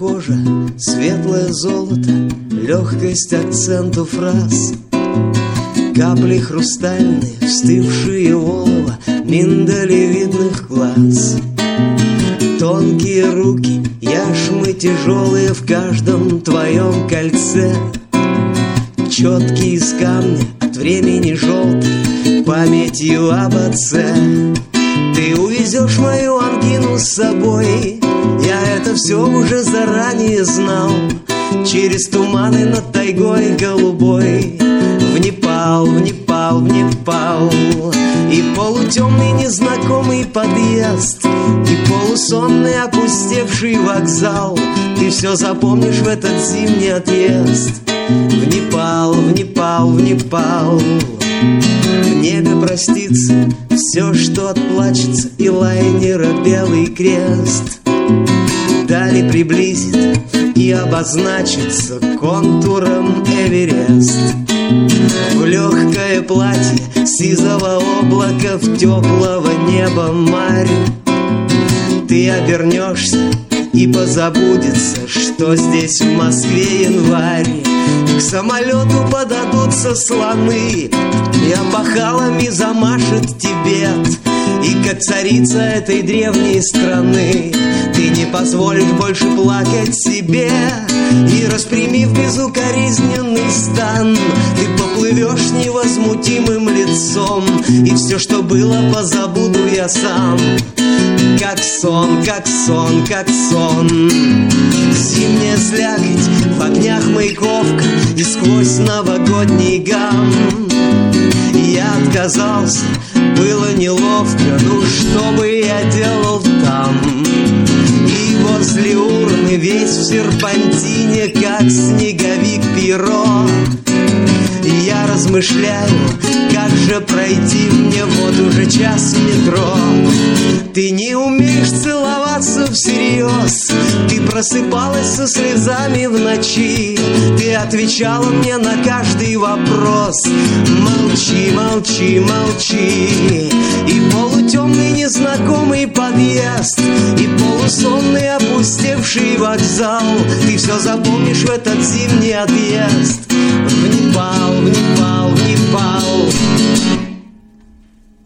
кожа, светлое золото, легкость акценту фраз. Капли хрустальные, встывшие в олово миндалевидных глаз. Тонкие руки, яшмы тяжелые в каждом твоем кольце. Четкий из камня, от времени желтый, памятью об отце. Ты увезешь мою ангину с собой, я это все уже заранее знал. Через туманы над тайгой голубой, в Непал, в Непал, в Непал. И полутемный незнакомый подъезд, и полусонный опустевший вокзал. Ты все запомнишь в этот зимний отъезд. В Непал, в Непал, в Непал. В небе простится все, что отплачется, и лайнера белый крест. Дали приблизит и обозначится контуром Эверест. В легкое платье сизого облака, в теплого неба марь. Ты обернешься и позабудется, что здесь в Москве январь. К самолету подадутся слоны, и опахалами замашет Тибет. И как царица этой древней страны ты не позволишь больше плакать себе. И распрямив безукоризненный стан, ты поплывешь невозмутимым лицом. И все, что было, позабуду я сам. Как сон, как сон, как сон. Зимняя слякоть в огнях Маяковка и сквозь новогодний гам. Я отказался, было неловко, ну что бы я делал там? И возле урны весь в серпантине, как снеговик Пьеро. Я размышляю, как же пройти мне вот уже час метро. Ты не умеешь целоваться всерьез, ты просыпалась со слезами в ночи. Ты отвечала мне на каждый вопрос. Молчи, молчи, молчи. И полутемный незнакомый подъезд, и полусонный опустевший вокзал. Ты все запомнишь в этот зимний отъезд. В Непал, в Непал.